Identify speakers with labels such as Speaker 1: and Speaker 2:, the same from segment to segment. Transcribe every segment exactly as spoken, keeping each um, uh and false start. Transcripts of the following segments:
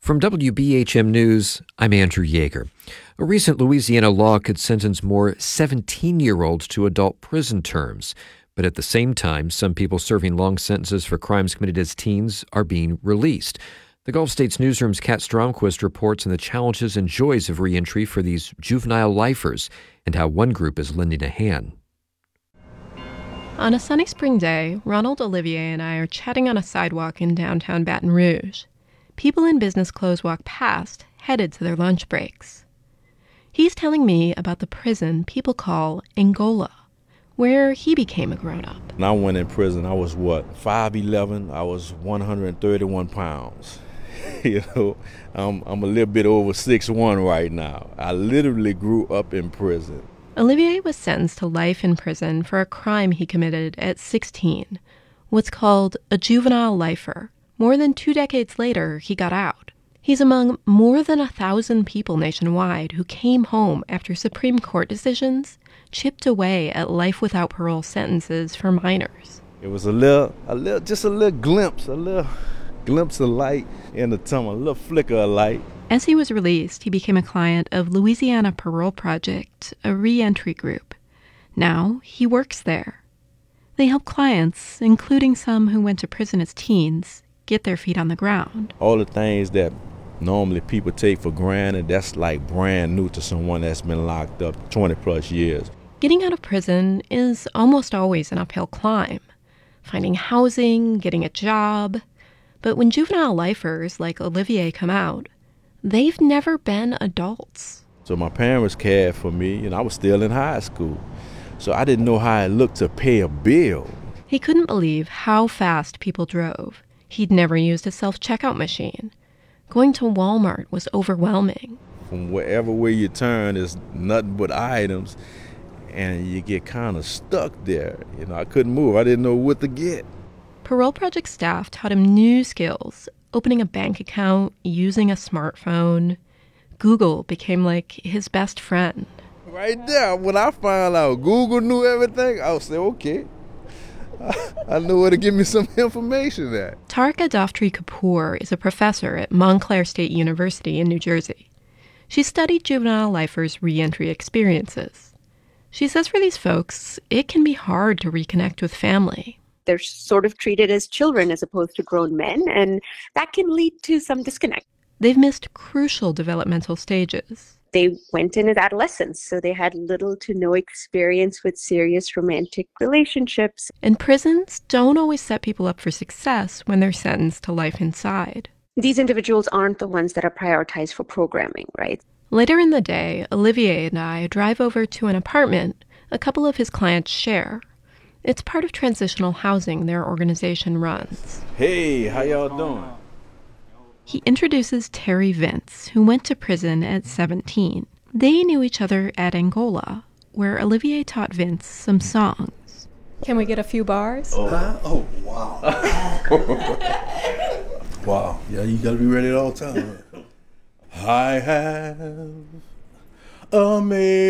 Speaker 1: From W B H M News, I'm Andrew Yeager. A recent Louisiana law could sentence more seventeen-year-olds to adult prison terms. But at the same time, some people serving long sentences for crimes committed as teens are being released. The Gulf States Newsroom's Kat Stromquist reports on the challenges and joys of reentry for these juvenile lifers and how one group is lending a hand.
Speaker 2: On a sunny spring day, Ronald, Olivier, and I are chatting on a sidewalk in downtown Baton Rouge. People in business clothes walk past, headed to their lunch breaks. He's telling me about the prison people call Angola, where he became a grown-up.
Speaker 3: When I went in prison, I was, what, five eleven? I was one hundred thirty-one pounds. you know, I'm, I'm a little bit over six one right now. I literally grew up in prison.
Speaker 2: Olivier was sentenced to life in prison for a crime he committed at sixteen, what's called a juvenile lifer. More than two decades later, he got out. He's among more than a thousand people nationwide who came home after Supreme Court decisions chipped away at life without parole sentences for minors.
Speaker 3: It was a little, a little, just a little glimpse, a little glimpse of light in the tunnel, a little flicker of light.
Speaker 2: As he was released, he became a client of Louisiana Parole Project, a reentry group. Now he works there. They help clients, including some who went to prison as teens, get their feet on the ground.
Speaker 3: All the things that normally people take for granted, that's like brand new to someone that's been locked up twenty plus years.
Speaker 2: Getting out of prison is almost always an uphill climb. Finding housing, getting a job. But when juvenile lifers like Olivier come out, they've never been adults.
Speaker 3: So my parents cared for me, and I was still in high school. So I didn't know how it looked to pay a bill.
Speaker 2: He couldn't believe how fast people drove. He'd never used a self-checkout machine. Going to Walmart was overwhelming.
Speaker 3: From wherever way you turn, there's nothing but items, and you get kind of stuck there. You know, I couldn't move. I didn't know what to get.
Speaker 2: Parole Project staff taught him new skills, opening a bank account, using a smartphone. Google became like his best friend.
Speaker 3: Right there, when I found out Google knew everything, I would say, okay. I know where to give me some information at.
Speaker 2: Tarka Daftri Kapoor is a professor at Montclair State University in New Jersey. She studied juvenile lifers' reentry experiences. She says for these folks, it can be hard to reconnect with family.
Speaker 4: They're sort of treated as children as opposed to grown men, and that can lead to some disconnect.
Speaker 2: They've missed crucial developmental stages.
Speaker 4: They went in as adolescents, so they had little to no experience with serious romantic relationships.
Speaker 2: And prisons don't always set people up for success when they're sentenced to life inside.
Speaker 4: These individuals aren't the ones that are prioritized for programming, right?
Speaker 2: Later in the day, Olivier and I drive over to an apartment a couple of his clients share. It's part of transitional housing their organization runs.
Speaker 3: Hey, how y'all doing?
Speaker 2: He introduces Terry Vince, who went to prison at seventeen. They knew each other at Angola, where Olivier taught Vince some songs.
Speaker 5: Can we get a few bars?
Speaker 6: Oh, huh? Oh wow. Wow. Yeah, you got to be ready at all times. I have a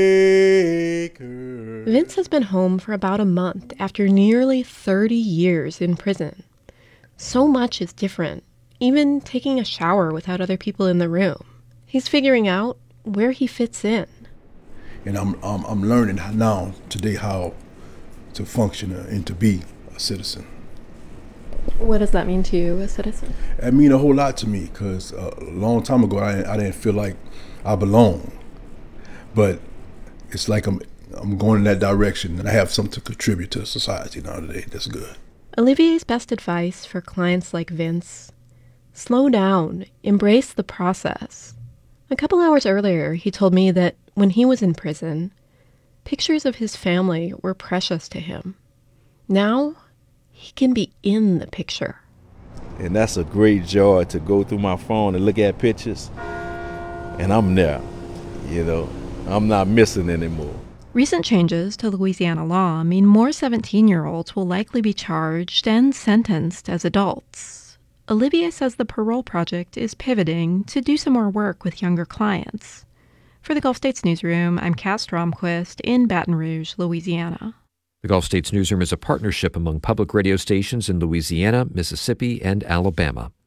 Speaker 6: maker.
Speaker 2: Vince has been home for about a month after nearly thirty years in prison. So much is different. Even taking a shower without other people in the room. He's figuring out where he fits in.
Speaker 6: And I'm I'm, I'm learning now today how to function and to be a citizen.
Speaker 5: What does that mean to you, a citizen?
Speaker 6: It mean a whole lot to me because uh, a long time ago I, I didn't feel like I belong. But it's like I'm I'm going in that direction and I have something to contribute to society now today. That's good.
Speaker 2: Olivier's best advice for clients like Vince: slow down, embrace the process. A couple hours earlier, he told me that when he was in prison, pictures of his family were precious to him. Now, he can be in the picture.
Speaker 3: And that's a great joy to go through my phone and look at pictures, and I'm there, you know. I'm not missing anymore.
Speaker 2: Recent changes to Louisiana law mean more seventeen-year-olds will likely be charged and sentenced as adults. Olivier says the Parole Project is pivoting to do some more work with younger clients. For the Gulf States Newsroom, I'm Kat Stromquist in Baton Rouge, Louisiana.
Speaker 1: The Gulf States Newsroom is a partnership among public radio stations in Louisiana, Mississippi, and Alabama.